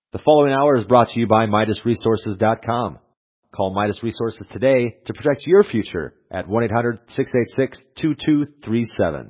The following hour is brought to you by MidasResources.com. Call Midas Resources today to protect your future at 1-800-686-2237.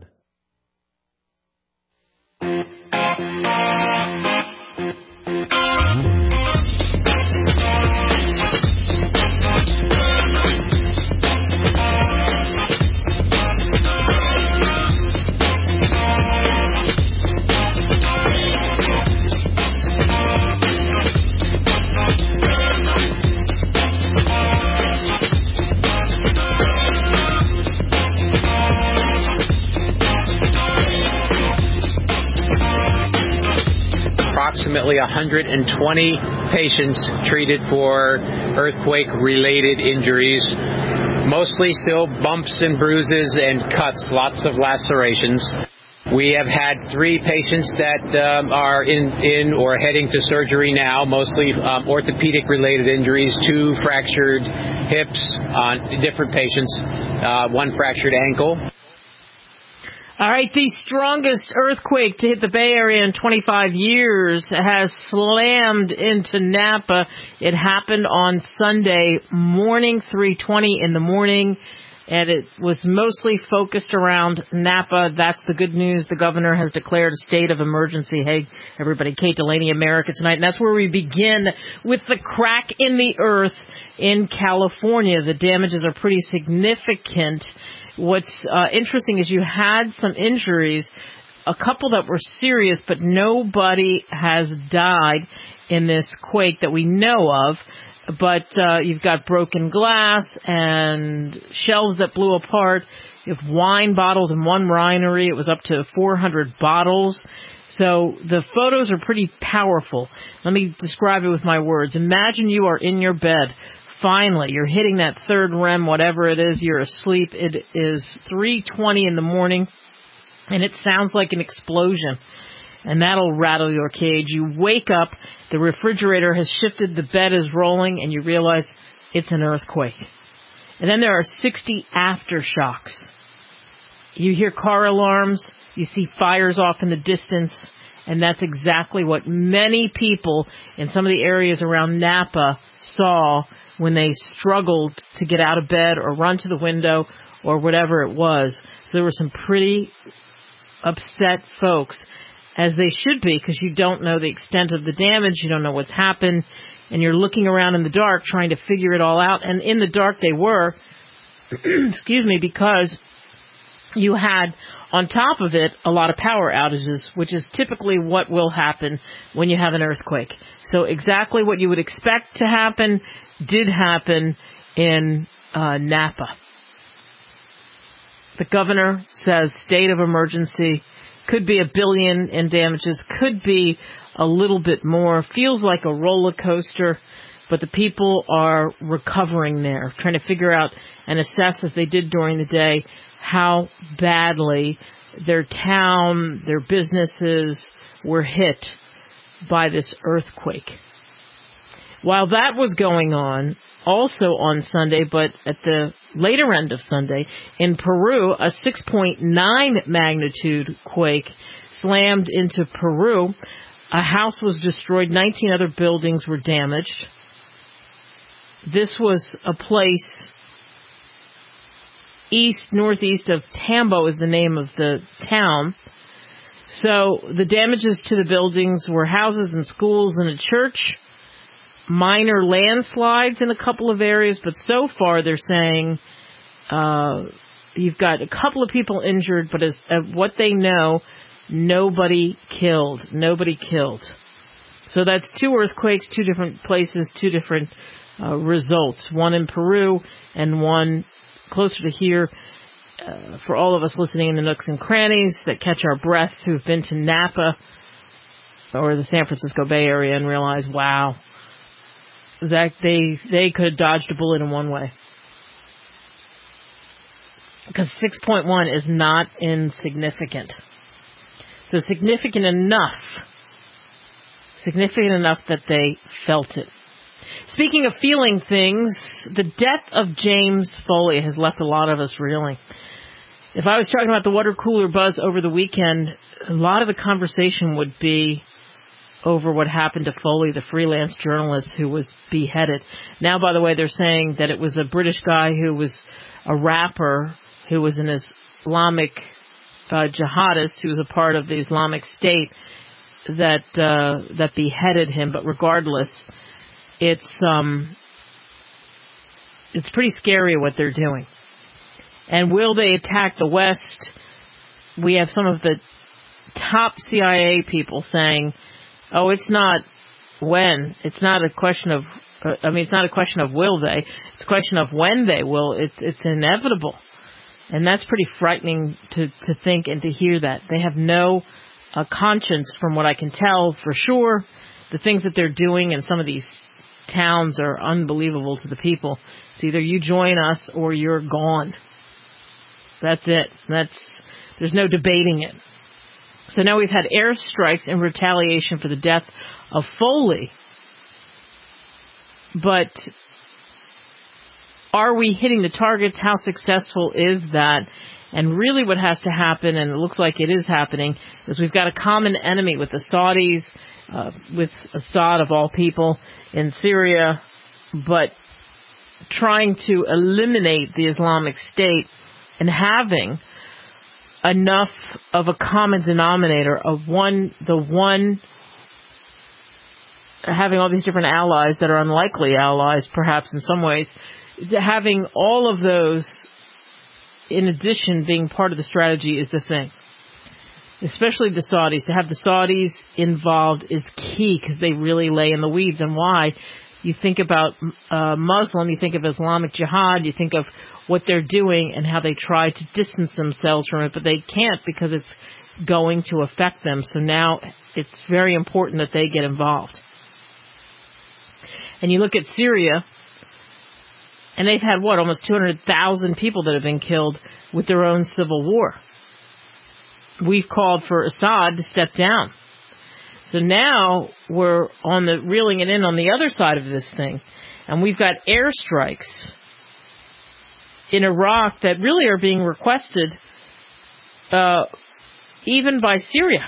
Approximately 120 patients treated for earthquake-related injuries, mostly still bumps and bruises and cuts, lots of lacerations. We have had 3 patients that are in or heading to surgery now, mostly orthopedic-related injuries, 2 fractured hips on different patients, 1 fractured ankle. All right, the strongest earthquake to hit the Bay Area in 25 years has slammed into Napa. It happened on Sunday morning, 3:20 in the morning, and it was mostly focused around Napa. That's the good news. The governor has declared a state of emergency. Hey, everybody, Kate Delaney, America Tonight. And that's where we begin with the crack in the earth in California. The damages are pretty significant. What's interesting is you had some injuries, a couple that were serious, but nobody has died in this quake that we know of. But you've got broken glass and shelves that blew apart. You have wine bottles in one winery. It was up to 400 bottles. So the photos are pretty powerful. Let me describe it with my words. Imagine you are in your bed. Finally, you're hitting that third REM, whatever it is, you're asleep. It is 3:20 in the morning, and it sounds like an explosion, and that'll rattle your cage. You wake up, the refrigerator has shifted, the bed is rolling, and you realize it's an earthquake. And then there are 60 aftershocks. You hear car alarms, you see fires off in the distance, and that's exactly what many people in some of the areas around Napa saw when they struggled to get out of bed or run to the window or whatever it was. So there were some pretty upset folks, as they should be, because you don't know the extent of the damage, you don't know what's happened, and you're looking around in the dark trying to figure it all out. And in the dark they were, excuse me, because you had, on top of it, a lot of power outages, which is typically what will happen when you have an earthquake. So exactly what you would expect to happen did happen in Napa. The governor says state of emergency, could be $1 billion in damages, could be a little bit more, feels like a roller coaster, but the people are recovering there, trying to figure out and assess, as they did during the day, how badly their town, their businesses were hit by this earthquake. While that was going on, also on Sunday, but at the later end of Sunday, in Peru, a 6.9 magnitude quake slammed into Peru. A house was destroyed. 19 other buildings were damaged. This was a place northeast of Tambo is the name of the town. So the damages to the buildings were houses and schools and a church, minor landslides in a couple of areas, but so far they're saying you've got a couple of people injured, but as what they know, nobody killed. So that's 2 earthquakes, 2 different places, 2 different results, one in Peru and one closer to here. For all of us listening in the nooks and crannies that catch our breath who've been to Napa or the San Francisco Bay Area and realize, wow, that they could have dodged a bullet in one way. Because 6.1 is not insignificant. So significant enough that they felt it. Speaking of feeling things, the death of James Foley has left a lot of us reeling. If I was talking about the water cooler buzz over the weekend, a lot of the conversation would be, over what happened to Foley, the freelance journalist who was beheaded. Now, by the way, they're saying that it was a British guy who was a rapper who was an Islamic jihadist who was a part of the Islamic State that beheaded him. But regardless, it's pretty scary what they're doing. And will they attack the West? We have some of the top CIA people saying, "Oh, it's not when. It's not a question of. It's not a question of will they. It's a question of when they will. It's inevitable." And that's pretty frightening to think and to hear that. They have no conscience, from what I can tell, for sure. The things that they're doing in some of these towns are unbelievable to the people. It's either you join us or you're gone. That's it. There's no debating it. So now we've had airstrikes in retaliation for the death of Foley. But are we hitting the targets? How successful is that? And really what has to happen, and it looks like it is happening, is we've got a common enemy with the Saudis, with Assad of all people in Syria, but trying to eliminate the Islamic State and having enough of a common denominator of having all these different allies that are unlikely allies, perhaps in some ways, having all of those in addition being part of the strategy is the thing. Especially the Saudis. To have the Saudis involved is key because they really lay in the weeds. And why? You think about Muslim, you think of Islamic Jihad, you think of what they're doing and how they try to distance themselves from it, but they can't because it's going to affect them. So now it's very important that they get involved. And you look at Syria, and they've had, almost 200,000 people that have been killed with their own civil war. We've called for Assad to step down. So now we're reeling it in on the other side of this thing. And we've got airstrikes in Iraq that really are being requested even by Syria.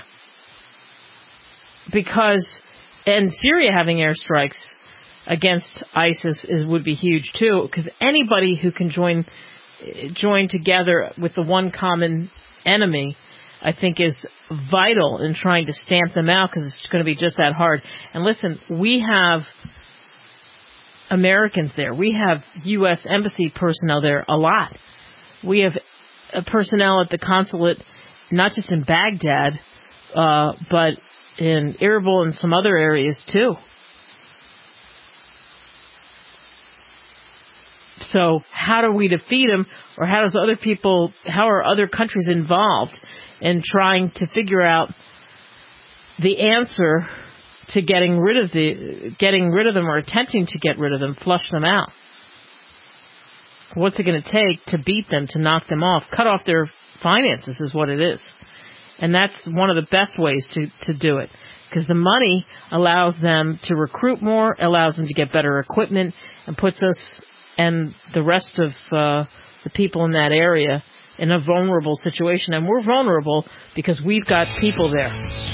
And Syria having airstrikes against ISIS would be huge too, because anybody who can join together with the one common enemy, I think, is vital in trying to stamp them out, because it's going to be just that hard. And listen, we have Americans there. We have U.S. Embassy personnel there a lot. We have personnel at the consulate, not just in Baghdad, but in Erbil and some other areas too. So how do we defeat them, or how are other countries involved in trying to figure out the answer to getting rid of them, or attempting to get rid of them, flush them out? What's it going to take to beat them, to knock them off? Cut off their finances is what it is. And that's one of the best ways to do it, because the money allows them to recruit more, allows them to get better equipment, and puts us and the rest of the people in that area in a vulnerable situation. And we're vulnerable because we've got people there.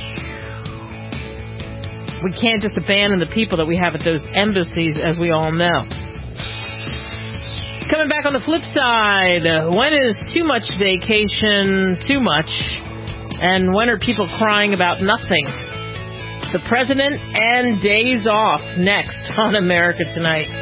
We can't just abandon the people that we have at those embassies, as we all know. Coming back on the flip side, when is too much vacation too much? And when are people crying about nothing? The president and days off, next on America Tonight.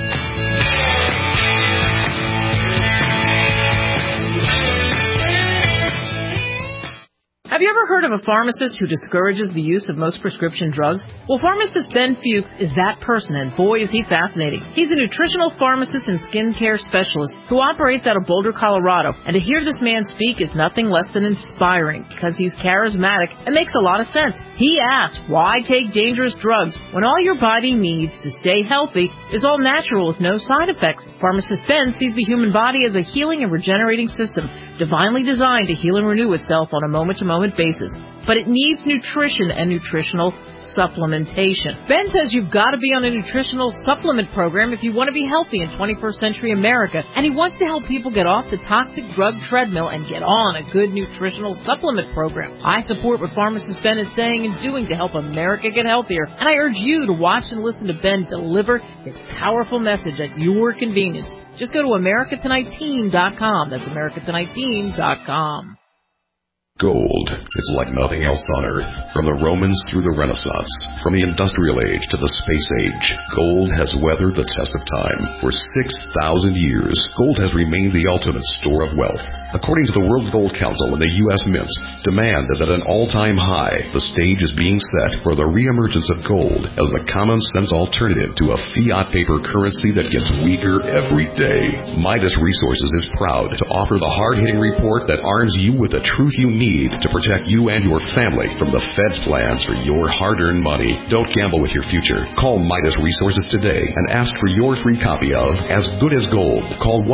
Have you ever heard of a pharmacist who discourages the use of most prescription drugs? Well, pharmacist Ben Fuchs is that person, and boy is he fascinating. He's a nutritional pharmacist and skincare specialist who operates out of Boulder, Colorado, and to hear this man speak is nothing less than inspiring, because he's charismatic and makes a lot of sense. He asks, why take dangerous drugs when all your body needs to stay healthy is all natural with no side effects? Pharmacist Ben sees the human body as a healing and regenerating system, divinely designed to heal and renew itself on a moment-to-moment supplement basis, but it needs nutrition and nutritional supplementation. Ben says you've got to be on a nutritional supplement program if you want to be healthy in 21st century America, and he wants to help people get off the toxic drug treadmill and get on a good nutritional supplement program. I support what pharmacist Ben is saying and doing to help America get healthier, and I urge you to watch and listen to Ben deliver his powerful message at your convenience. Just go to AmericaTonightTeam.com. That's AmericaTonightTeam.com. Gold is like nothing else on Earth. From the Romans through the Renaissance, from the Industrial Age to the Space Age, gold has weathered the test of time. For 6,000 years, gold has remained the ultimate store of wealth. According to the World Gold Council and the U.S. Mint, demand is at an all-time high. The stage is being set for the reemergence of gold as the common-sense alternative to a fiat paper currency that gets weaker every day. Midas Resources is proud to offer the hard-hitting report that arms you with the truth you need to protect you and your family from the Fed's plans for your hard-earned money. Don't gamble with your future. Call Midas Resources today and ask for your free copy of As Good as Gold. Call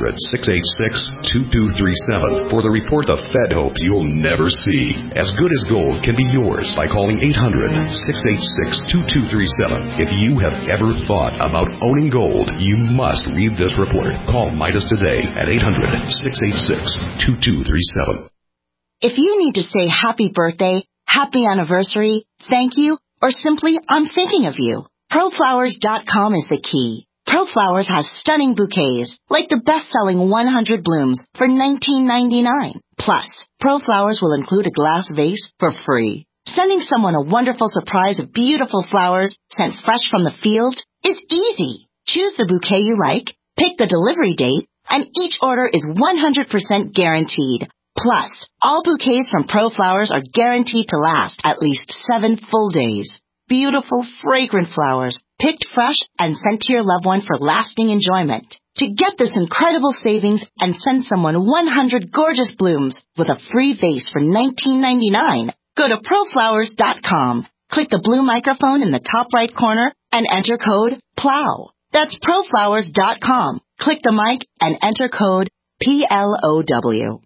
1-800-686-2237 for the report the Fed hopes you'll never see. As Good as Gold can be yours by calling 800-686-2237. If you have ever thought about owning gold, you must read this report. Call Midas today at 800-686-2237. If you need to say happy birthday, happy anniversary, thank you, or simply I'm thinking of you, ProFlowers.com is the key. ProFlowers has stunning bouquets, like the best-selling 100 blooms for $19.99. Plus, ProFlowers will include a glass vase for free. Sending someone a wonderful surprise of beautiful flowers sent fresh from the field is easy. Choose the bouquet you like, pick the delivery date, and each order is 100% guaranteed. Plus, all bouquets from ProFlowers are guaranteed to last at least 7 full days. Beautiful, fragrant flowers, picked fresh and sent to your loved one for lasting enjoyment. To get this incredible savings and send someone 100 gorgeous blooms with a free vase for $19.99, go to ProFlowers.com. Click the blue microphone in the top right corner and enter code PLOW. That's ProFlowers.com. Click the mic and enter code PLOW.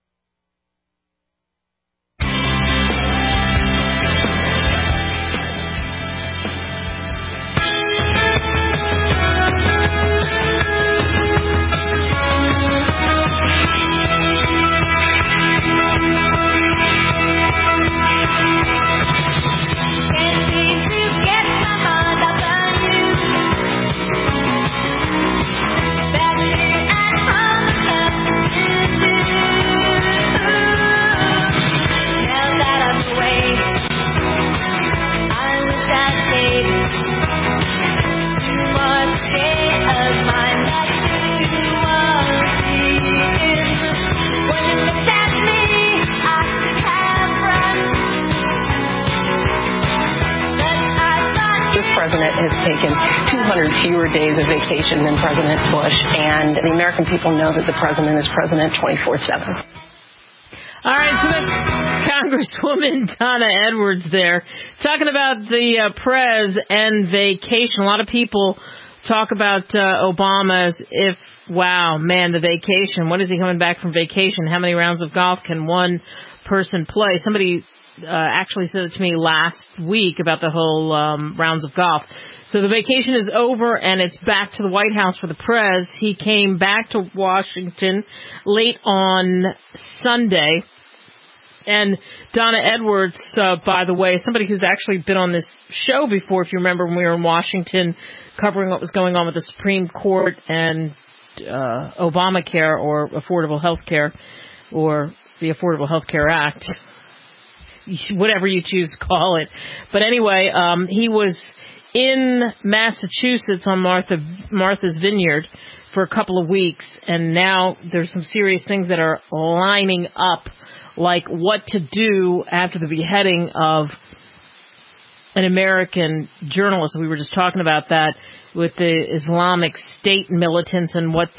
President has taken 200 fewer days of vacation than President Bush, and the American people know that the president is president 24/7. All right, so that's Congresswoman Donna Edwards there talking about the Prez and vacation. A lot of people talk about Obama as if, wow, man, the vacation. When is he coming back from vacation? How many rounds of golf can one person play? Somebody actually said it to me last week about the whole rounds of golf. So the vacation is over and it's back to the White House for the Prez. He came back to Washington late on Sunday. And Donna Edwards, by the way, somebody who's actually been on this show before, if you remember when we were in Washington covering what was going on with the Supreme Court and Obamacare or affordable health care or the Affordable Health Care Act. Whatever you choose to call it. But anyway, he was in Massachusetts on Martha's Vineyard for a couple of weeks, and now there's some serious things that are lining up, like what to do after the beheading of an American journalist. We were just talking about that with the Islamic State militants and what's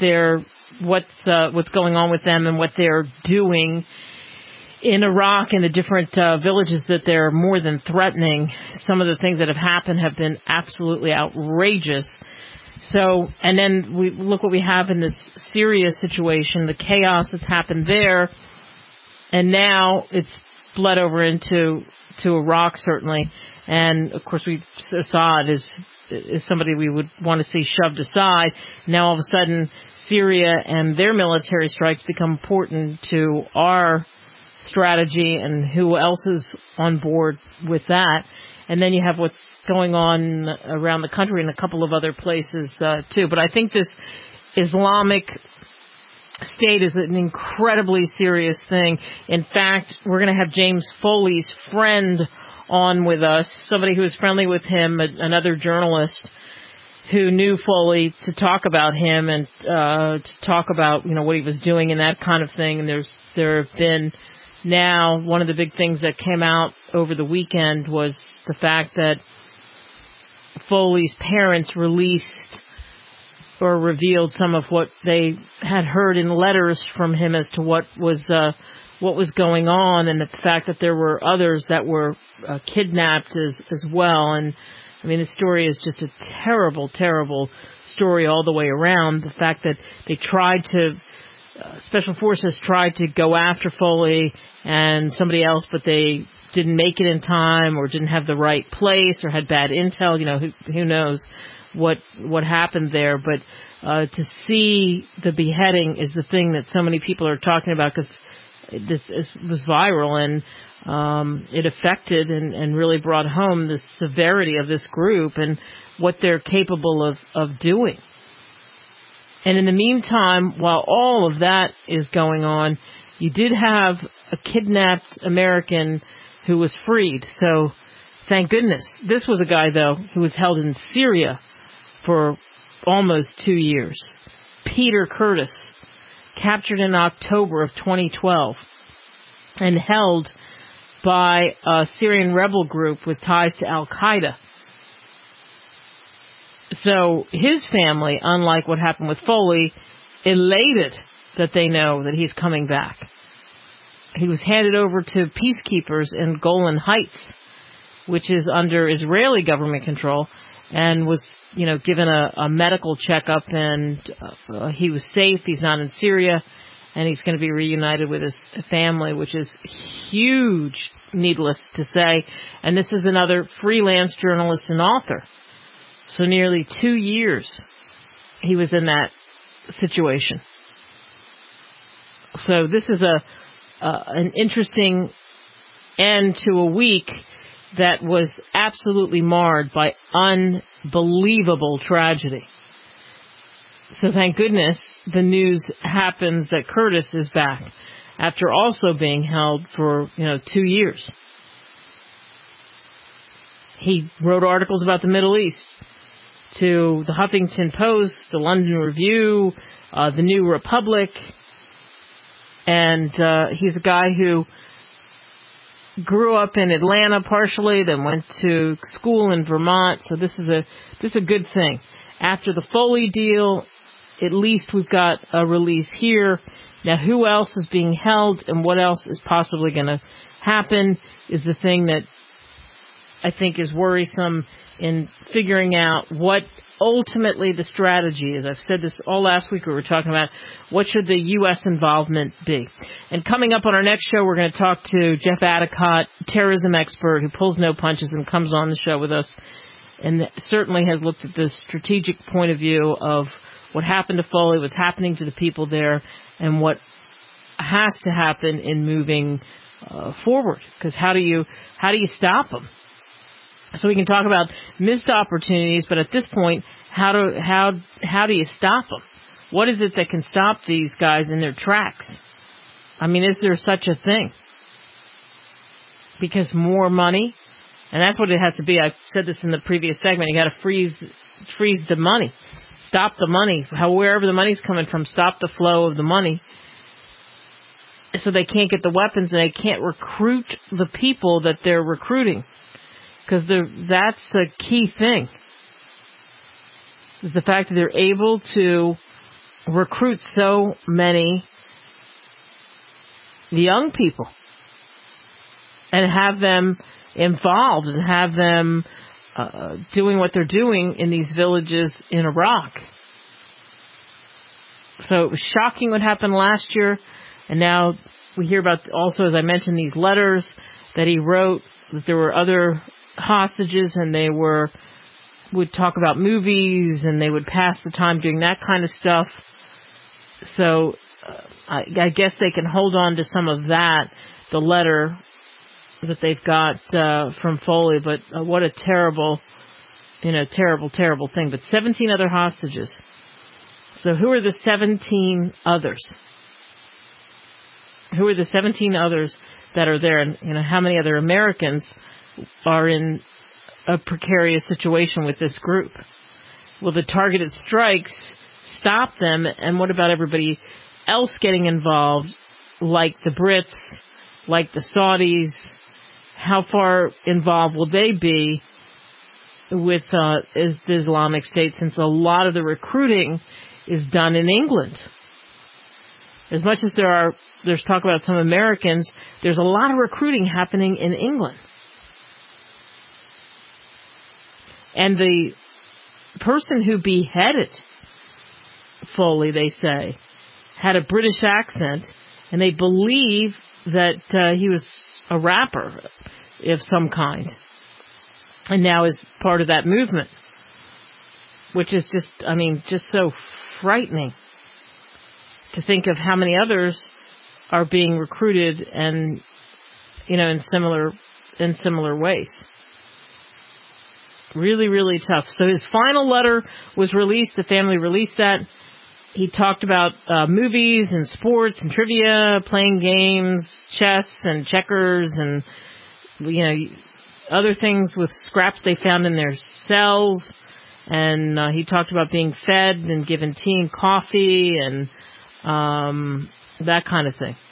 going on with them and what they're doing in Iraq and the different villages that they're more than threatening. Some of the things that have happened have been absolutely outrageous. So, and then we look what we have in this Syria situation, the chaos that's happened there, and now it's bled over into Iraq, certainly. And, of course, Assad is somebody we would want to see shoved aside. Now, all of a sudden, Syria and their military strikes become important to our strategy, and who else is on board with that. And then you have what's going on around the country in a couple of other places, too. But I think this Islamic State is an incredibly serious thing. In fact, we're going to have James Foley's friend on with us, somebody who is friendly with him, another journalist who knew Foley, to talk about him and to talk about, what he was doing and that kind of thing. And there have been now, one of the big things that came out over the weekend was the fact that Foley's parents released or revealed some of what they had heard in letters from him as to what was going on, and the fact that there were others that were kidnapped as well. And I mean, the story is just a terrible, terrible story all the way around. The fact that they Special Forces tried to go after Foley and somebody else, but they didn't make it in time, or didn't have the right place, or had bad intel. Who knows what happened there. But to see the beheading is the thing that so many people are talking about, because this was viral, and it affected and really brought home the severity of this group and what they're capable of doing. And in the meantime, while all of that is going on, you did have a kidnapped American who was freed. So thank goodness. This was a guy, though, who was held in Syria for almost 2 years. Peter Curtis, captured in October of 2012 and held by a Syrian rebel group with ties to Al-Qaeda. So his family, unlike what happened with Foley, elated that they know that he's coming back. He was handed over to peacekeepers in Golan Heights, which is under Israeli government control, and was, given a medical checkup, and he was safe. He's not in Syria, and he's going to be reunited with his family, which is huge, needless to say. And this is another freelance journalist and author. So nearly 2 years he was in that situation. So this is an interesting end to a week that was absolutely marred by unbelievable tragedy. So thank goodness the news happens that Curtis is back after also being held for, 2 years. He wrote articles about the Middle East to the Huffington Post, the London Review, the New Republic, and he's a guy who grew up in Atlanta partially, then went to school in Vermont. So this is a good thing. After the Foley deal, at least we've got a release here. Now, who else is being held and what else is possibly going to happen is the thing that I think is worrisome in figuring out what ultimately the strategy is. I've said this all last week. We were talking about what should the U.S. involvement be. And coming up on our next show, we're going to talk to Jeff Adicott, terrorism expert who pulls no punches and comes on the show with us, and certainly has looked at the strategic point of view of what happened to Foley, what's happening to the people there, and what has to happen in moving forward. Because how do you stop them? So we can talk about missed opportunities, but at this point, how do you stop them? What is it that can stop these guys in their tracks? I mean, is there such a thing? Because more money, and that's what it has to be. I said this in the previous segment. You got to freeze the money, stop the money, wherever the money's coming from. Stop the flow of the money, so they can't get the weapons and they can't recruit the people that they're recruiting. Because that's the key thing, is the fact that they're able to recruit so many young people and have them involved and have them doing what they're doing in these villages in Iraq. So it was shocking what happened last year, and now we hear about also, as I mentioned, these letters that he wrote, that there were other hostages and they would talk about movies and they would pass the time doing that kind of stuff. So I guess they can hold on to some of that, the letter that they've got from Foley, but what a terrible, terrible thing. But 17 other hostages. So who are the 17 others? Who are the 17 others that are there? And how many other Americans are in a precarious situation with this group? Will the targeted strikes stop them? And what about everybody else getting involved, like the Brits, like the Saudis? How far involved will they be with the Islamic State, since a lot of the recruiting is done in England? As much as there's talk about some Americans, there's a lot of recruiting happening in England. And the person who beheaded Foley, they say, had a British accent, and they believe that he was a rapper of some kind, and now is part of that movement, which is just so frightening to think of how many others are being recruited and, in similar ways. Really, really tough. So his final letter was released. The family released that. He talked about movies and sports and trivia, playing games, chess and checkers, and other things with scraps they found in their cells. And he talked about being fed and given tea and coffee and that kind of thing.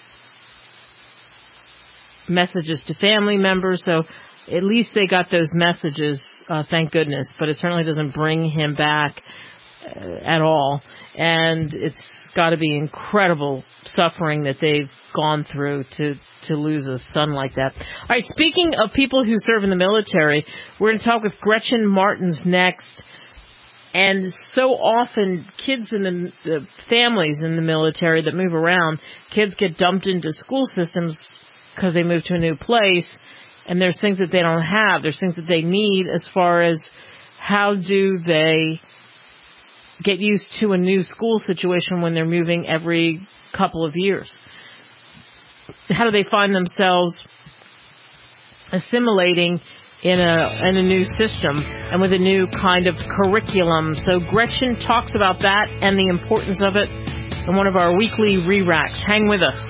Messages to family members. So at least they got those messages, thank goodness. But it certainly doesn't bring him back at all. And it's got to be incredible suffering that they've gone through to lose a son like that. All right, speaking of people who serve in the military, we're going to talk with Gretchen Martins next. And so often, kids in the families in the military that move around, kids get dumped into school systems because they move to a new place, and there's things that they don't have. There's things that they need as far as how do they get used to a new school situation when they're moving every couple of years. How do they find themselves assimilating in a new system and with a new kind of curriculum? So Gretchen talks about that and the importance of it in one of our weekly re-racks. Hang with us.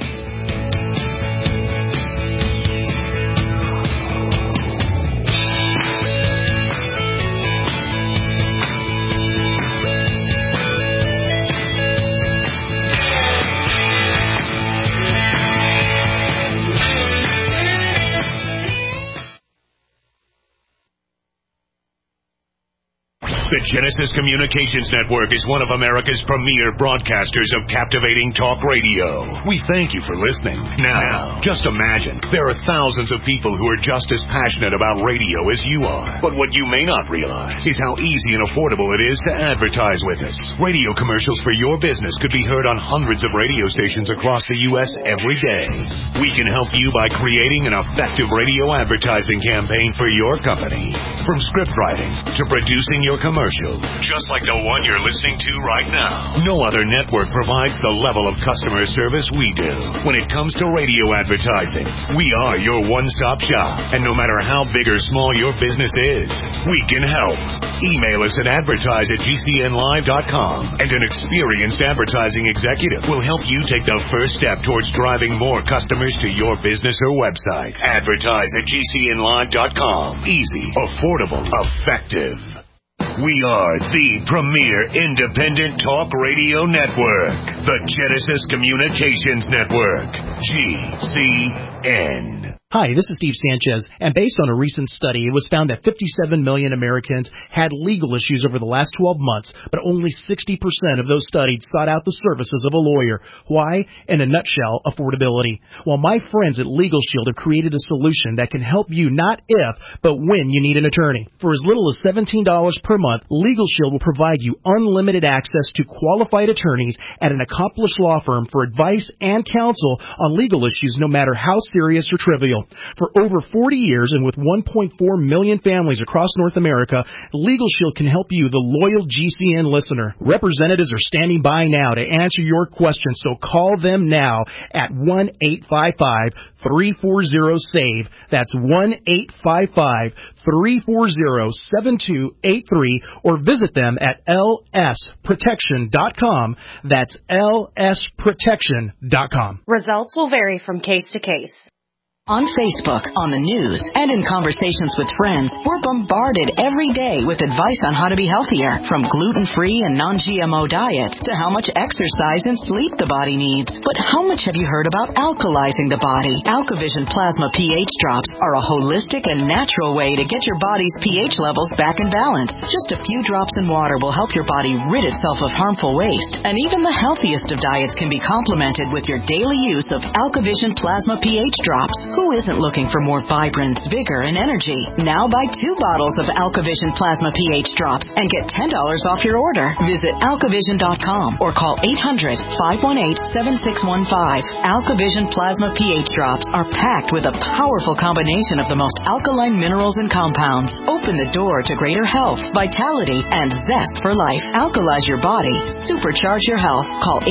The Genesis Communications Network is one of America's premier broadcasters of captivating talk radio. We thank you for listening. Now, just imagine, there are thousands of people who are just as passionate about radio as you are. But what you may not realize is how easy and affordable it is to advertise with us. Radio commercials for your business could be heard on hundreds of radio stations across the U.S. every day. We can help you by creating an effective radio advertising campaign for your company. From script writing to producing your commercial, just like the one you're listening to right now. No other network provides the level of customer service we do. When it comes to radio advertising, we are your one-stop shop. And no matter how big or small your business is, we can help. Email us at advertise@gcnlive.com, and an experienced advertising executive will help you take the first step towards driving more customers to your business or website. Advertise@gcnlive.com. Easy, affordable, effective. We are the premier independent talk radio network, the Genesis Communications Network, GCN. Hi, this is Steve Sanchez, and based on a recent study, it was found that 57 million Americans had legal issues over the last 12 months, but only 60% of those studied sought out the services of a lawyer. Why? In a nutshell, affordability. Well, my friends at Legal Shield have created a solution that can help you not if, but when you need an attorney. For as little as $17 per month, Legal Shield will provide you unlimited access to qualified attorneys at an accomplished law firm for advice and counsel on legal issues, no matter how serious or trivial. For over 40 years and with 1.4 million families across North America, Legal Shield can help you, the loyal GCN listener. Representatives are standing by now to answer your questions, so call them now at 1-855-340-SAVE. That's 1-855-340-7283, or visit them at lsprotection.com. That's lsprotection.com. Results will vary from case to case. On Facebook, on the news, and in conversations with friends, we're bombarded every day with advice on how to be healthier, from gluten-free and non-GMO diets to how much exercise and sleep the body needs. But how much have you heard about alkalizing the body? AlkaVision Plasma pH drops are a holistic and natural way to get your body's pH levels back in balance. Just a few drops in water will help your body rid itself of harmful waste. And even the healthiest of diets can be complemented with your daily use of AlkaVision Plasma pH drops. Who isn't looking for more vibrance, vigor, and energy? Now buy 2 bottles of AlkaVision Plasma pH drops and get $10 off your order. Visit alkavision.com or call 800-518-7615. AlkaVision Plasma pH drops are packed with a powerful combination of the most alkaline minerals and compounds. Open the door to greater health, vitality, and zest for life. Alkalize your body. Supercharge your health. Call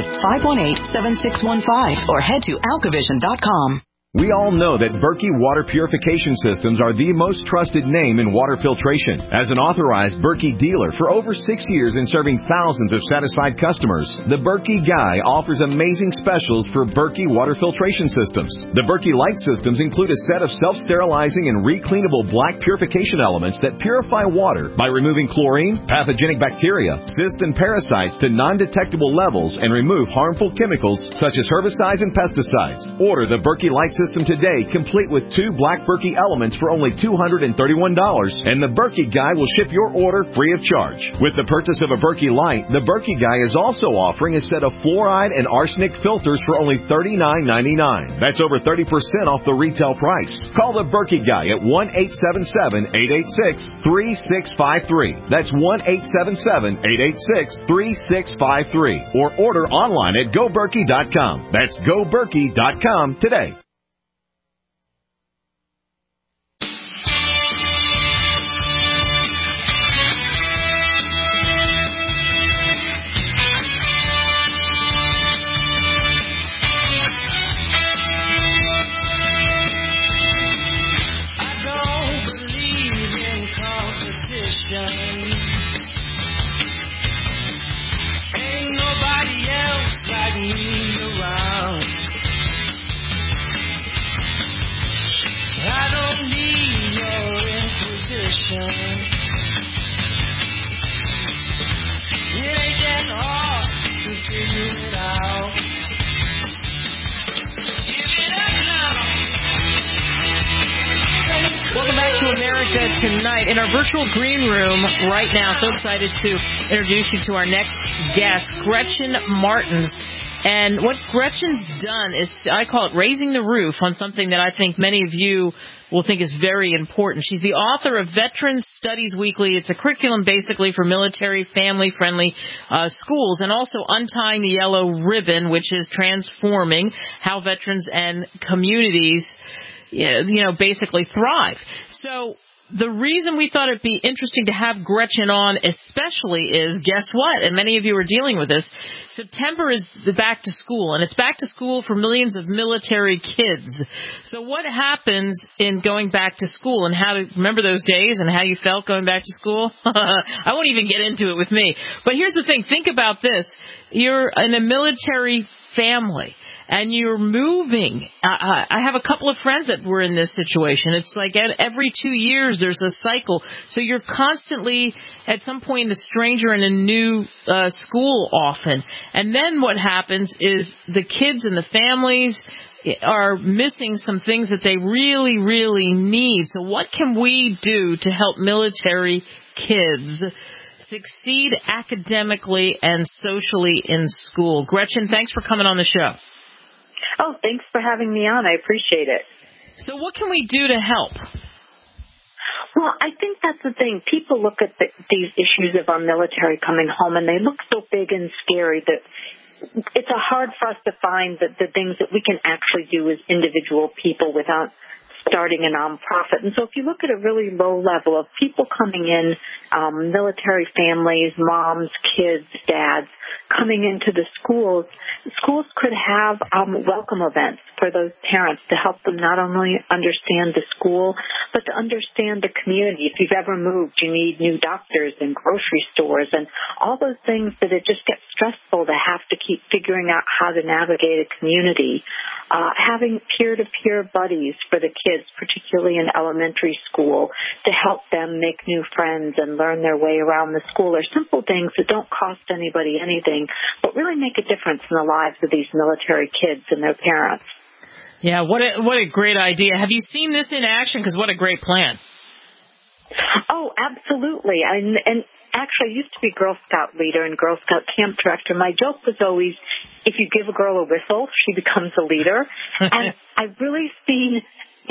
800-518-7615 or head to alkavision.com. We all know that Berkey Water Purification Systems are the most trusted name in water filtration. As an authorized Berkey dealer for over 6 years and serving thousands of satisfied customers, the Berkey Guy offers amazing specials for Berkey Water Filtration Systems. The Berkey Light Systems include a set of self-sterilizing and recleanable black purification elements that purify water by removing chlorine, pathogenic bacteria, cysts, and parasites to non-detectable levels and remove harmful chemicals such as herbicides and pesticides. Order the Berkey Light System today, complete with 2 black Berkey elements for only $231, and the Berkey Guy will ship your order free of charge. With the purchase of a Berkey Light, the Berkey Guy is also offering a set of fluoride and arsenic filters for only $39.99. That's over 30% off the retail price. Call the Berkey Guy at 1-877-886-3653. That's 1-877-886-3653. Or order online at GoBerkey.com. That's GoBerkey.com today. Ain't nobody else like me around. I don't need your inquisition. It ain't that hard to figure it out. Give it up now. Welcome back to America Tonight. In our virtual green room right now, so excited to introduce you to our next guest, Gretchen Martens. And what Gretchen's done is, I call it raising the roof on something that I think many of you will think is very important. She's the author of Veterans Studies Weekly. It's a curriculum basically for military, family-friendly schools, and also Untying the Yellow Ribbon, which is transforming how veterans and communities basically thrive. So the reason we thought it'd be interesting to have Gretchen on especially is, guess what? And many of you are dealing with this. September is the back to school, and it's back to school for millions of military kids. So what happens in going back to school, and how to remember those days and how you felt going back to school? I won't even get into it with me. But here's the thing. Think about this. You're in a military family, and you're moving. I have a couple of friends that were in this situation. It's like every 2 years there's a cycle. So you're constantly, at some point, a stranger in a new school often. And then what happens is the kids and the families, are missing some things that they really, really need. So what can we do to help military kids succeed academically and socially in school? Gretchen, thanks for coming on the show. Oh, thanks for having me on. I appreciate it. So what can we do to help? Well, I think that's the thing. People look at these issues of our military coming home, and they look so big and scary that it's hard for us to find the things that we can actually do as individual people without starting a nonprofit. And so if you look at a really low level of people coming in, military families, moms, kids, dads, coming into the schools could have welcome events for those parents to help them not only understand the school, but to understand the community. If you've ever moved, you need new doctors and grocery stores and all those things that it just gets stressful to have to keep figuring out how to navigate a community. Having peer-to-peer buddies for the kids, particularly in elementary school, to help them make new friends and learn their way around the school are simple things that don't cost anybody anything, but really make a difference in the lives of these military kids and their parents. Yeah, what a great idea. Have you seen this in action? Because what a great plan. Oh, absolutely. And actually, I used to be Girl Scout leader and Girl Scout camp director. My joke was always, if you give a girl a whistle, she becomes a leader. And I've really seen,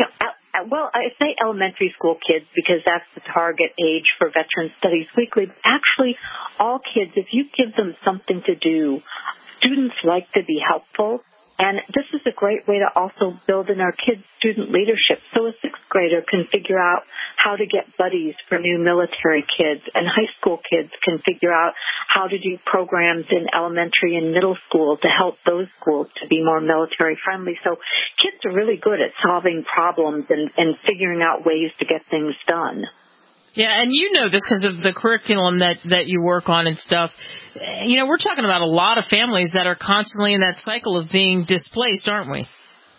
I say elementary school kids because that's the target age for Veterans Studies Weekly. But actually, all kids, if you give them something to do, students like to be helpful. And this is a great way to also build in our kids' student leadership. So a sixth grader can figure out how to get buddies for new military kids, and high school kids can figure out how to do programs in elementary and middle school to help those schools to be more military friendly. So kids are really good at solving problems and figuring out ways to get things done. Yeah, and you know this because of the curriculum that you work on and stuff. You know, we're talking about a lot of families that are constantly in that cycle of being displaced, aren't we?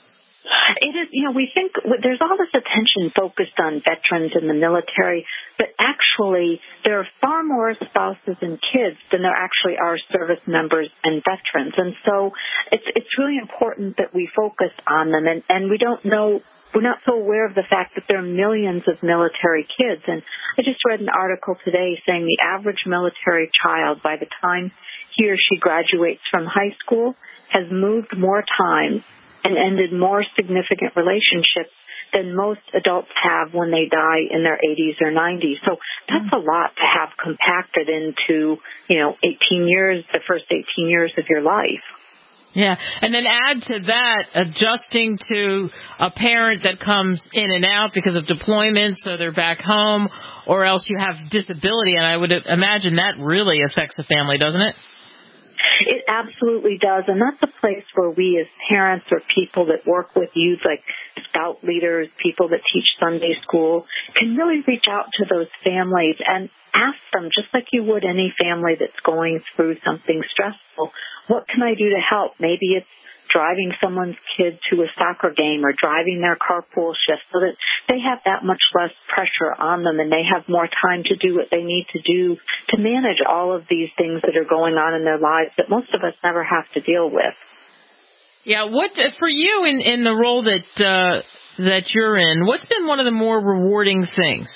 It is, we think there's all this attention focused on veterans in the military, but actually there are far more spouses and kids than there actually are service members and veterans. And so it's really important that we focus on them, and we don't know. We're not so aware of the fact that there are millions of military kids. And I just read an article today saying the average military child, by the time he or she graduates from high school, has moved more times and ended more significant relationships than most adults have when they die in their 80s or 90s. So that's a lot to have compacted into, 18 years, the first 18 years of your life. Yeah, and then add to that adjusting to a parent that comes in and out because of deployment, so they're back home, or else you have disability, and I would imagine that really affects a family, doesn't it? It absolutely does, and that's a place where we as parents or people that work with youth, like scout leaders, people that teach Sunday school, can really reach out to those families and ask them, just like you would any family that's going through something stressful, what can I do to help? Maybe it's driving someone's kid to a soccer game or driving their carpool shift so that they have that much less pressure on them and they have more time to do what they need to do to manage all of these things that are going on in their lives that most of us never have to deal with. Yeah, what for you in the role that you're in, what's been one of the more rewarding things?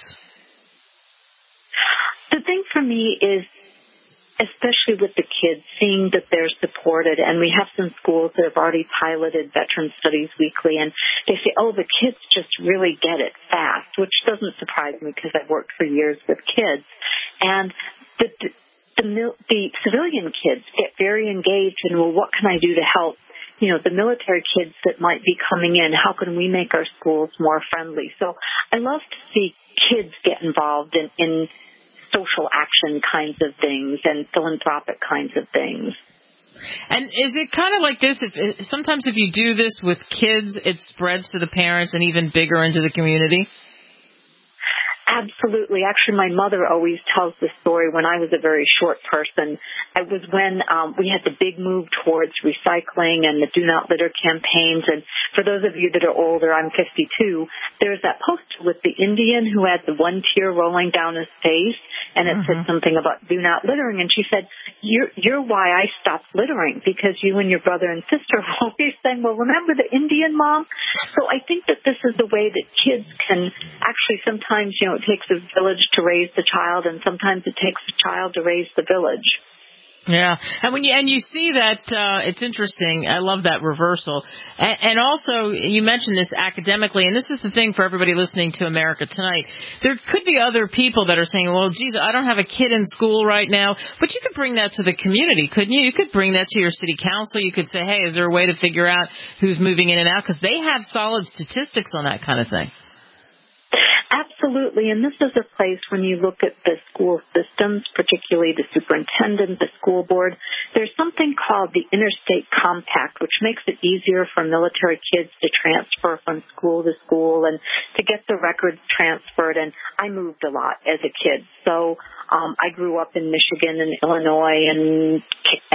The thing for me is, especially with the kids, seeing that they're supported. And we have some schools that have already piloted Veterans Studies Weekly, and they say, oh, the kids just really get it fast, which doesn't surprise me because I've worked for years with kids. And the civilian kids get very engaged in, well, what can I do to help? The military kids that might be coming in, how can we make our schools more friendly? So I love to see kids get involved in social action kinds of things and philanthropic kinds of things. And is it kind of like this? Sometimes if you do this with kids, it spreads to the parents and even bigger into the community? Absolutely. Actually, my mother always tells the story when I was a very short person. It was when we had the big move towards recycling and the Do Not Litter campaigns. And for those of you that are older, I'm 52, there's that poster with the Indian who had the one tear rolling down his face, and it said something about do not littering. And she said, you're why I stopped littering, because you and your brother and sister are always saying, well, remember the Indian, Mom? So I think that this is the way that kids can actually sometimes, it takes a village to raise the child, and sometimes it takes a child to raise the village. Yeah, and you see that it's interesting. I love that reversal, and also you mentioned this academically, and this is the thing for everybody listening to America Tonight. There could be other people that are saying, "Well, geez, I don't have a kid in school right now," but you could bring that to the community, couldn't you? You could bring that to your city council. You could say, "Hey, is there a way to figure out who's moving in and out?" Because they have solid statistics on that kind of thing. Absolutely, and this is a place when you look at the school systems, particularly the superintendent, the school board, there's something called the Interstate Compact, which makes it easier for military kids to transfer from school to school and to get the records transferred. And I moved a lot as a kid, so I grew up in Michigan and Illinois and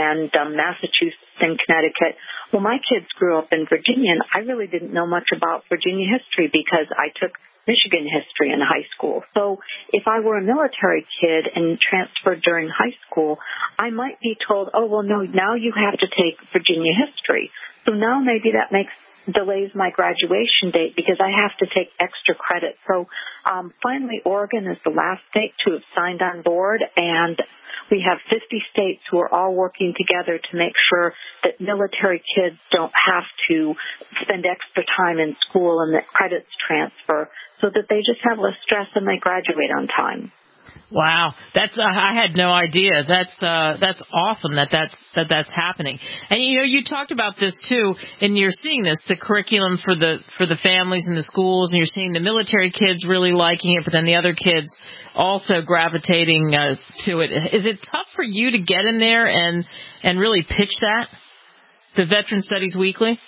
Massachusetts and Connecticut. Well, my kids grew up in Virginia, and I really didn't know much about Virginia history because I took Michigan history in high school. So if I were a military kid and transferred during high school, I might be told, oh, well, no, now you have to take Virginia history. So now maybe that delays my graduation date because I have to take extra credit. So finally, Oregon is the last state to have signed on board, and we have 50 states who are all working together to make sure that military kids don't have to spend extra time in school and that credits transfer, so that they just have less stress and they graduate on time. Wow, I had no idea. That's awesome that's happening. And you talked about this too, and you're seeing this, the curriculum for the families in the schools, and you're seeing the military kids really liking it, but then the other kids also gravitating to it. Is it tough for you to get in there and really pitch that, the Veteran Studies Weekly?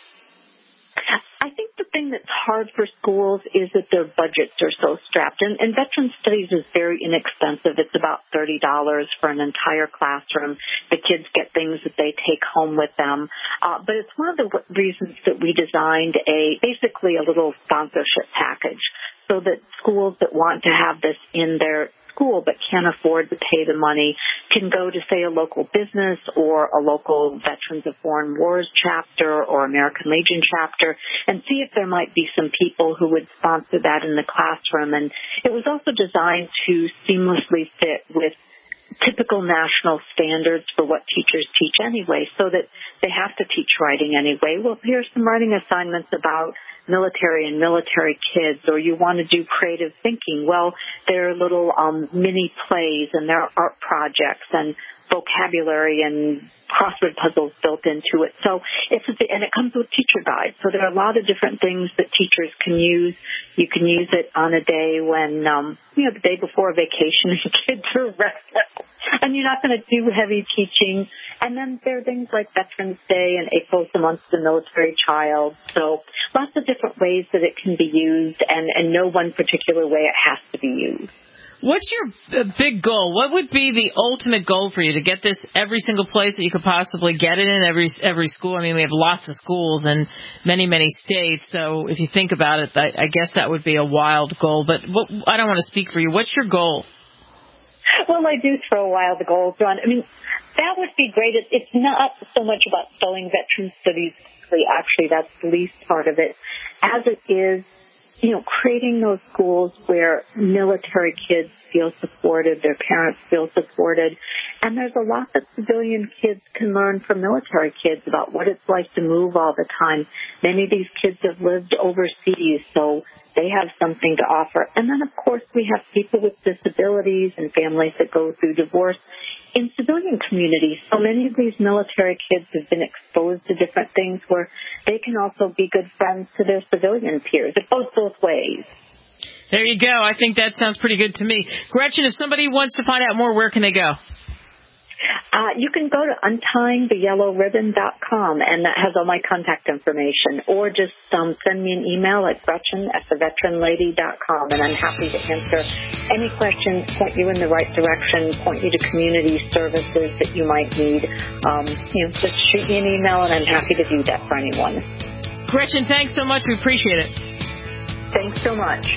I think the thing that's hard for schools is that their budgets are so strapped. And Veteran Studies is very inexpensive. It's about $30 for an entire classroom. The kids get things that they take home with them. But it's one of the reasons that we designed basically a little sponsorship package, so that schools that want to have this in their school but can't afford to pay the money can go to, say, a local business or a local Veterans of Foreign Wars chapter or American Legion chapter and see if there might be some people who would sponsor that in the classroom. And it was also designed to seamlessly fit with typical national standards for what teachers teach anyway, so that they have to teach writing anyway. Well, here's some writing assignments about military and military kids, or you want to do creative thinking. Well, there are little mini plays, and there are art projects and vocabulary and crossword puzzles built into it. So and it comes with teacher guides. So there are a lot of different things that teachers can use. You can use it on a day when, the day before a vacation and kids are rested and you're not going to do heavy teaching. And then there are things like Veterans Day, and April's the month of the military child. So lots of different ways that it can be used, and no one particular way it has to be used. What's your big goal? What would be the ultimate goal for you, to get this every single place that you could possibly get it in, every school? I mean, we have lots of schools in many, many states, so if you think about it, I guess that would be a wild goal. But I don't want to speak for you. What's your goal? Well, I do throw wild goals on. I mean, that would be great. It's not so much about spelling Veteran Studies. Actually, that's the least part of it, as it is creating those schools where military kids feel supported, their parents feel supported. And there's a lot that civilian kids can learn from military kids about what it's like to move all the time. Many of these kids have lived overseas, so they have something to offer. And then, of course, we have people with disabilities and families that go through divorce in civilian communities. So many of these military kids have been exposed to different things where they can also be good friends to their civilian peers. It goes both ways. There you go. I think that sounds pretty good to me. Gretchen, if somebody wants to find out more, where can they go? You can go to untyingtheyellowribbon.com, and that has all my contact information. Or just send me an email at Gretchen@theveteranlady.com, and I'm happy to answer any questions, point you in the right direction, point you to community services that you might need. Just shoot me an email, and I'm happy to do that for anyone. Gretchen, thanks so much. We appreciate it. Thanks so much.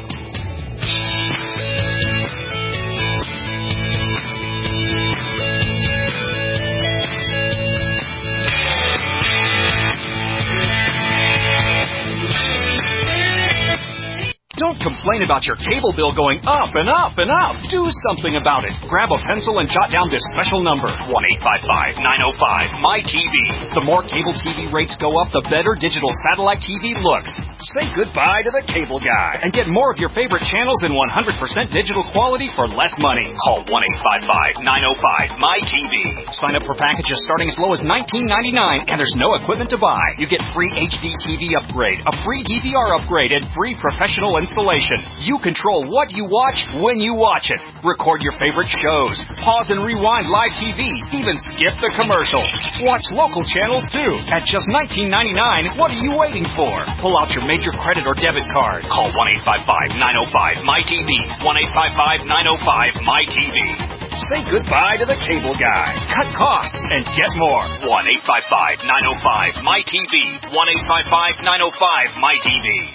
Don't complain about your cable bill going up and up and up. Do something about it. Grab a pencil and jot down this special number, 1-855-905-MY-TV. The more cable TV rates go up, the better digital satellite TV looks. Say goodbye to the cable guy and get more of your favorite channels in 100% digital quality for less money. Call 1-855-905-MY-TV. Sign up for packages starting as low as $19.99, and there's no equipment to buy. You get free HD TV upgrade, a free DVR upgrade, and free professional installation. You control what you watch when you watch it. Record your favorite shows. Pause and rewind live TV. Even skip the commercials. Watch local channels too. At just $19.99, what are you waiting for? Pull out your major credit or debit card. Call 1-855-905-MY-TV. 1-855-905-MY-TV. Say goodbye to the cable guy. Cut costs and get more. 1-855-905-MY-TV. 1-855-905-MY-TV.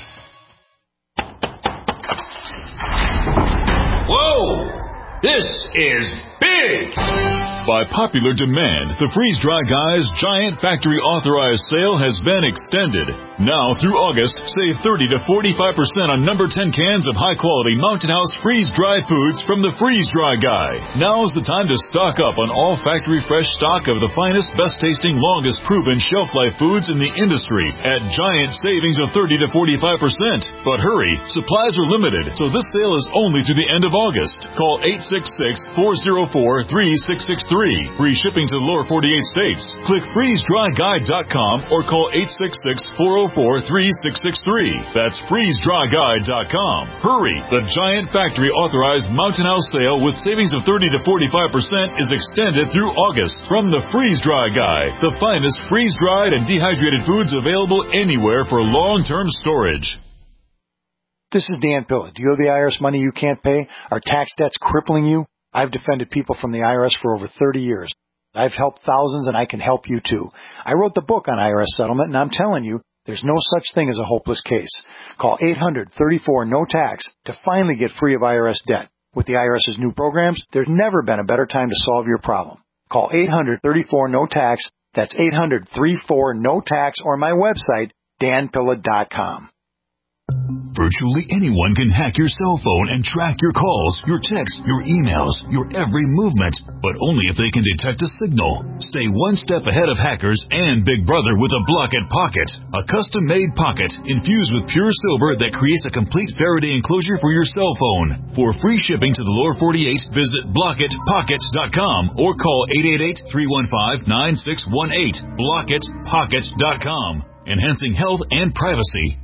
Whoa! This is big! By popular demand, the Freeze-Dry Guy's Giant Factory Authorized Sale has been extended. Now through August, save 30 to 45% on number 10 cans of high-quality Mountain House freeze-dry foods from the Freeze-Dry Guy. Now's the time to stock up on all factory fresh stock of the finest, best-tasting, longest-proven shelf-life foods in the industry at giant savings of 30 to 45%. But hurry, supplies are limited, so this sale is only through the end of August. Call 866-404-3663. Free shipping to the lower 48 states. Click freezedryguide.com or call 866-404-3663. That's freezedryguide.com. Hurry! The Giant Factory Authorized Mountain House Sale with savings of 30 to 45% is extended through August from the Freeze-Dry Guy, the finest freeze-dried and dehydrated foods available anywhere for long-term storage. This is Dan Pilla. Do you owe the IRS money you can't pay? Are tax debts crippling you? I've defended people from the IRS for over 30 years. I've helped thousands, and I can help you too. I wrote the book on IRS settlement, and I'm telling you, there's no such thing as a hopeless case. Call 800-34-NO-TAX to finally get free of IRS debt. With the IRS's new programs, there's never been a better time to solve your problem. Call 800-34-NO-TAX. That's 800-34-NO-TAX, or my website, danpilla.com. Virtually anyone can hack your cell phone and track your calls, your texts, your emails, your every movement, but only if they can detect a signal. Stay one step ahead of hackers and Big Brother with a Blockit Pocket, a custom-made pocket infused with pure silver that creates a complete Faraday enclosure for your cell phone. For free shipping to the lower 48, visit blockitpocket.com or call 888-315-9618. blockitpocket.com, enhancing health and privacy.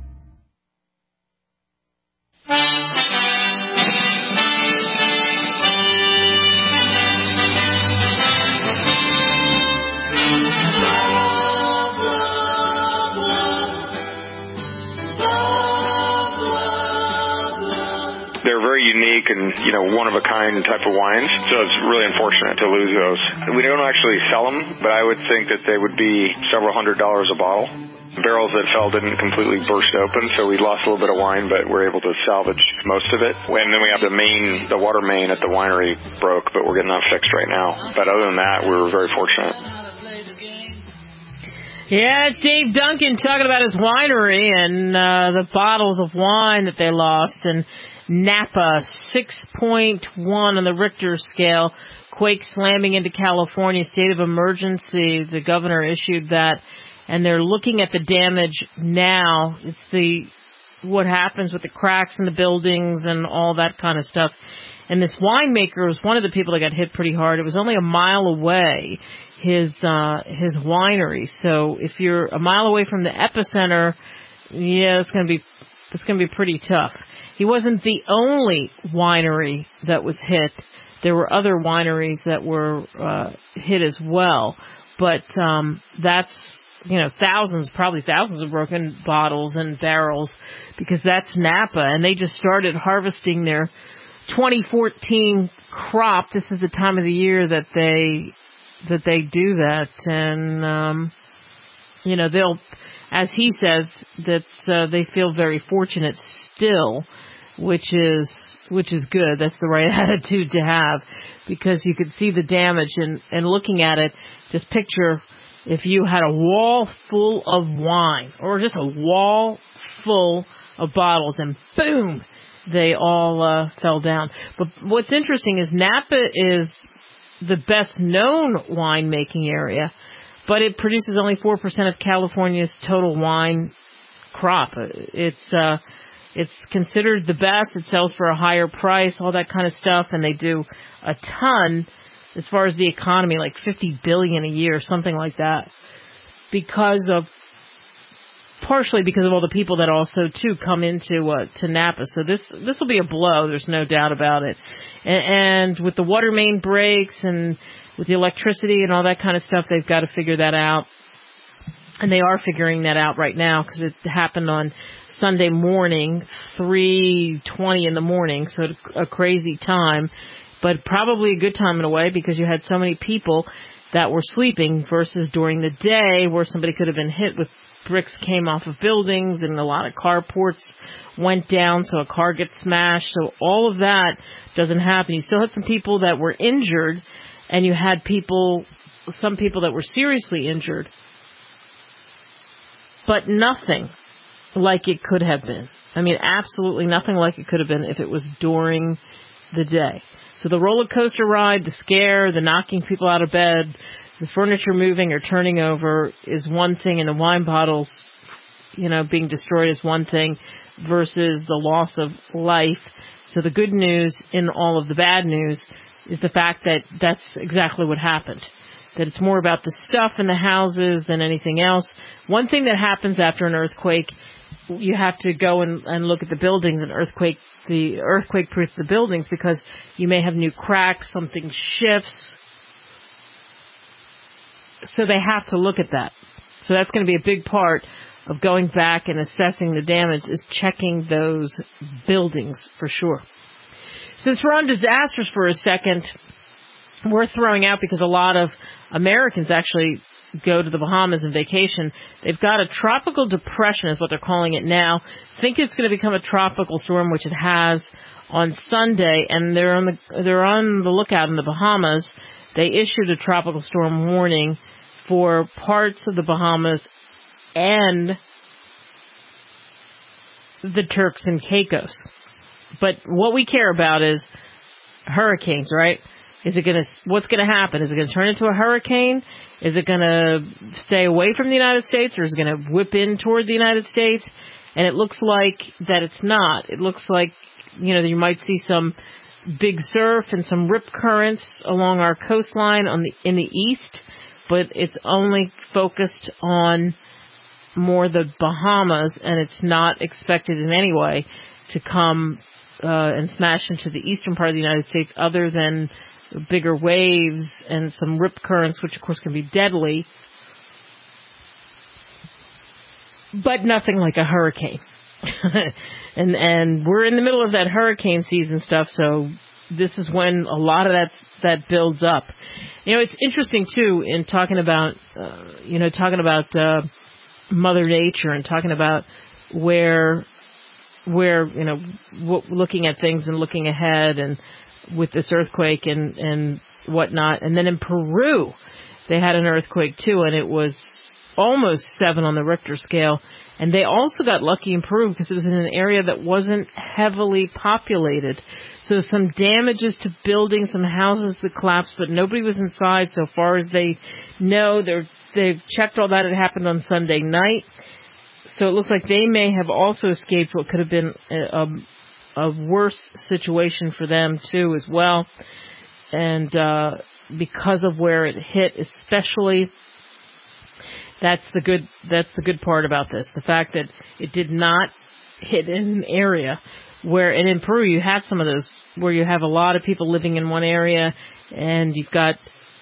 They're very unique and, one-of-a-kind type of wines, so it's really unfortunate to lose those. We don't actually sell them, but I would think that they would be several $100s a bottle. Barrels that fell didn't completely burst open, so we lost a little bit of wine, but we're able to salvage most of it. And then we have the water main at the winery broke, but we're getting that fixed right now. But other than that, we were very fortunate. Yeah, it's Dave Duncan talking about his winery and the bottles of wine that they lost. And Napa, 6.1 on the Richter scale. Quake slamming into California, state of emergency. The governor issued that, and they're looking at the damage now. It's what happens with the cracks in the buildings and all that kind of stuff. And this winemaker was one of the people that got hit pretty hard. It was only a mile away, his winery. So if you're a mile away from the epicenter, yeah, it's going to be pretty tough. He wasn't the only winery that was hit. there were other wineries that were hit as well. But that's, probably thousands of broken bottles and barrels, because that's Napa, and they just started harvesting their 2014 crop. This is the time of the year that they do that, and they'll, as he says, that they feel very fortunate still, which is good. That's the right attitude to have, because you could see the damage, and looking at it, just picture if you had a wall full of wine, or just a wall full of bottles, and boom, they all fell down. But what's interesting is Napa is the best known winemaking area, but it produces only 4% of California's total wine crop. It's considered the best. It sells for a higher price, all that kind of stuff, and they do a ton as far as the economy, like $50 billion a year, something like that, partially because of all the people that also too come into to Napa. So this will be a blow. There's no doubt about it. And with the water main breaks and with the electricity and all that kind of stuff, they've got to figure that out. And they are figuring that out right now, because it happened on Sunday morning, 3:20 in the morning, so a crazy time, but probably a good time in a way, because you had so many people that were sleeping versus during the day where somebody could have been hit with bricks came off of buildings, and a lot of carports went down, so a car gets smashed. So all of that doesn't happen. You still had some people that were injured, and you had some people that were seriously injured, but nothing like it could have been. I mean, absolutely nothing like it could have been if it was during the day. So the roller coaster ride, the scare, the knocking people out of bed, the furniture moving or turning over is one thing, and the wine bottles, being destroyed is one thing, versus the loss of life. So the good news in all of the bad news is the fact that that's exactly what happened. That it's more about the stuff in the houses than anything else. One thing that happens after an earthquake, you have to go and look at the buildings and the earthquake-proof the buildings, because you may have new cracks, something shifts. So they have to look at that. So that's going to be a big part of going back and assessing the damage, is checking those buildings for sure. Since we're on disasters for a second, we're throwing out, because a lot of Americans actually go to the Bahamas and vacation. They've got a tropical depression, is what they're calling it now. Think it's going to become a tropical storm, which it has on Sunday, and they're on the lookout in the Bahamas. They issued a tropical storm warning for parts of the Bahamas and the Turks and Caicos. But what we care about is hurricanes, right? What's going to happen? Is it going to turn into a hurricane? Is it going to stay away from the United States, or is it going to whip in toward the United States? And it looks like that it's not. It looks like, you might see some big surf and some rip currents along our coastline in the east, but it's only focused on more the Bahamas, and it's not expected in any way to come and smash into the eastern part of the United States, other than bigger waves and some rip currents, which of course can be deadly, but nothing like a hurricane. and we're in the middle of that hurricane season stuff, so this is when a lot of that builds up. It's interesting too, in talking about Mother Nature, and talking about where looking at things and looking ahead, and with this earthquake and whatnot. And then in Peru, they had an earthquake too, and it was almost 7 on the Richter scale. And they also got lucky in Peru, because it was in an area that wasn't heavily populated. So some damages to buildings, some houses that collapsed, but nobody was inside so far as they know. They've checked all that. It happened on Sunday night. So it looks like they may have also escaped what could have been a worse situation for them too as well. And because of where it hit, especially, that's the good part about this. The fact that it did not hit in an area and in Peru you have some of those where you have a lot of people living in one area, and you've got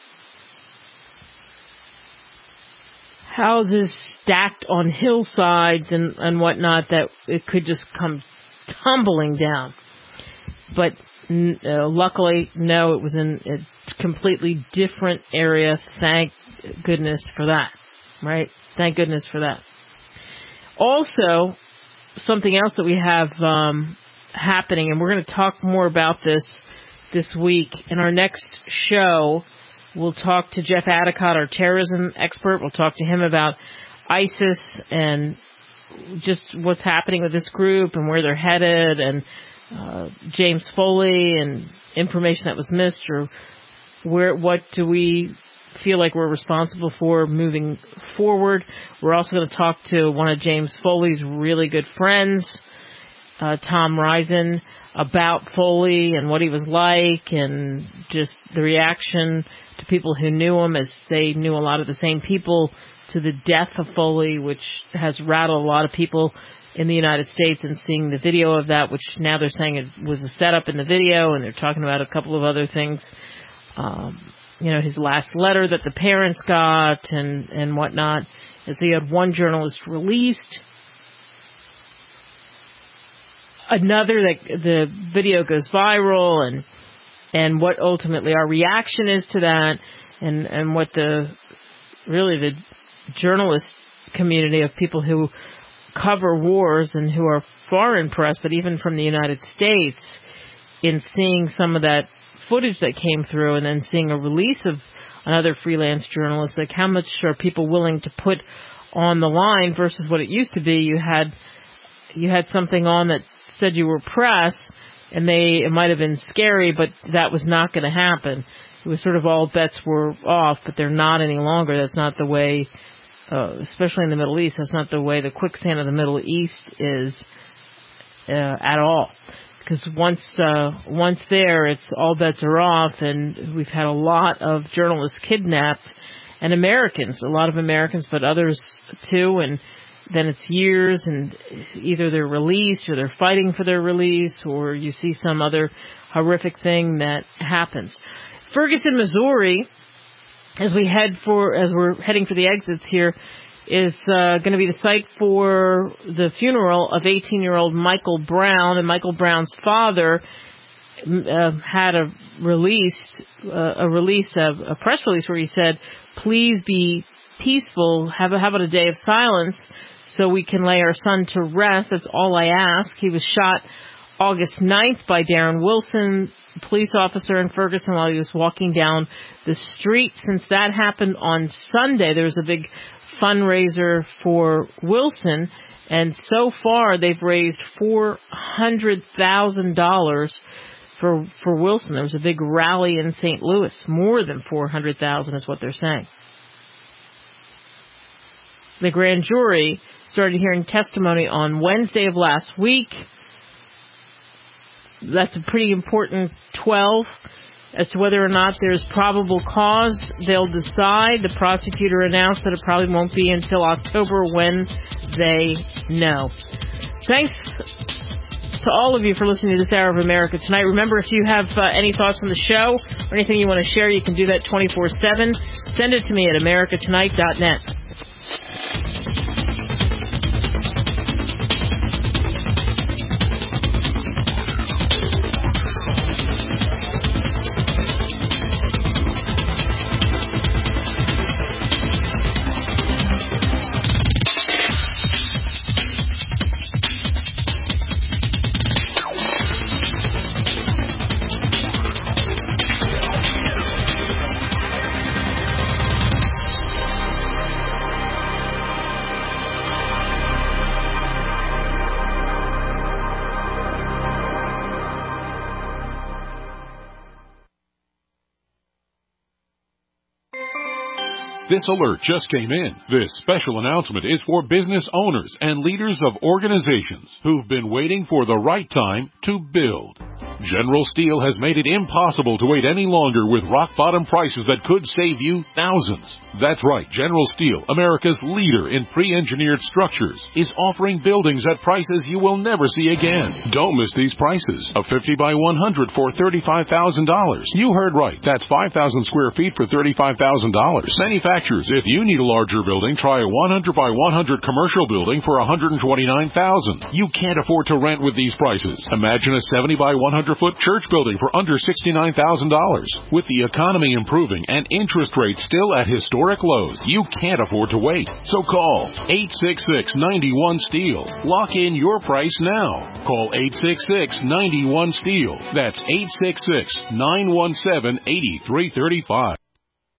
houses stacked on hillsides and whatnot that it could just come tumbling down. But luckily, no, it was in a completely different area. Thank goodness for that, right? Thank goodness for that. Also, something else that we have happening, and we're going to talk more about this week. In our next show, we'll talk to Jeff Adicott, our terrorism expert. We'll talk to him about ISIS and just what's happening with this group and where they're headed, and James Foley and information that was missed, or what do we feel like we're responsible for moving forward. We're also going to talk to one of James Foley's really good friends, Tom Risen, about Foley and what he was like, and just the reaction to people who knew him, as they knew a lot of the same people, to the death of Foley, which has rattled a lot of people in the United States, and seeing the video of that, which now they're saying it was a setup in the video, and they're talking about a couple of other things. His last letter that the parents got and whatnot. And so you had one journalist released, another that the video goes viral, and what ultimately our reaction is to that, and what the journalist community of people who cover wars and who are foreign press, but even from the United States, in seeing some of that footage that came through, and then seeing a release of another freelance journalist, like how much are people willing to put on the line versus what it used to be. You had something on that said you were press, and it might have been scary, but that was not going to happen. It was sort of all bets were off, but they're not any longer. That's not the way, especially in the Middle East, that's not the way the quicksand of the Middle East is at all. Because once there, it's all bets are off, and we've had a lot of journalists kidnapped, and Americans, a lot of Americans, but others too, and then it's years, and either they're released or they're fighting for their release, or you see some other horrific thing that happens. Ferguson, Missouri, as we're heading for the exits here, is going to be the site for the funeral of 18-year-old Michael Brown. And Michael Brown's father had a press release where he said, "Please be peaceful. How about a day of silence so we can lay our son to rest? That's all I ask." He was shot August 9th by Darren Wilson, police officer in Ferguson, while he was walking down the street. Since that happened on Sunday, there was a big fundraiser for Wilson, and so far they've raised $400,000 for Wilson. There was a big rally in St. Louis. More than 400,000 is what they're saying. The grand jury started hearing testimony on Wednesday of last week. That's a pretty important 12. As to whether or not there's probable cause, they'll decide. The prosecutor announced that it probably won't be until October when they know. Thanks to all of you for listening to this hour of America Tonight. Remember, if you have any thoughts on the show or anything you want to share, you can do that 24/7. Send it to me at americatonight.net. This alert just came in. This special announcement is for business owners and leaders of organizations who've been waiting for the right time to build. General Steel has made it impossible to wait any longer with rock-bottom prices that could save you thousands. That's right, General Steel, America's leader in pre-engineered structures, is offering buildings at prices you will never see again. Don't miss these prices. A 50 by 100 for $35,000. You heard right. That's 5,000 square feet for $35,000. Manufacturers, if you need a larger building, try a 100 by 100 commercial building for $129,000. You can't afford to rent with these prices. Imagine a 70 by 100-foot church building for under $69,000. With the economy improving and interest rates still at historic lows, you can't afford to wait. So call 866-91-STEEL. Lock in your price now. Call 866-91-STEEL. That's 866-917-8335.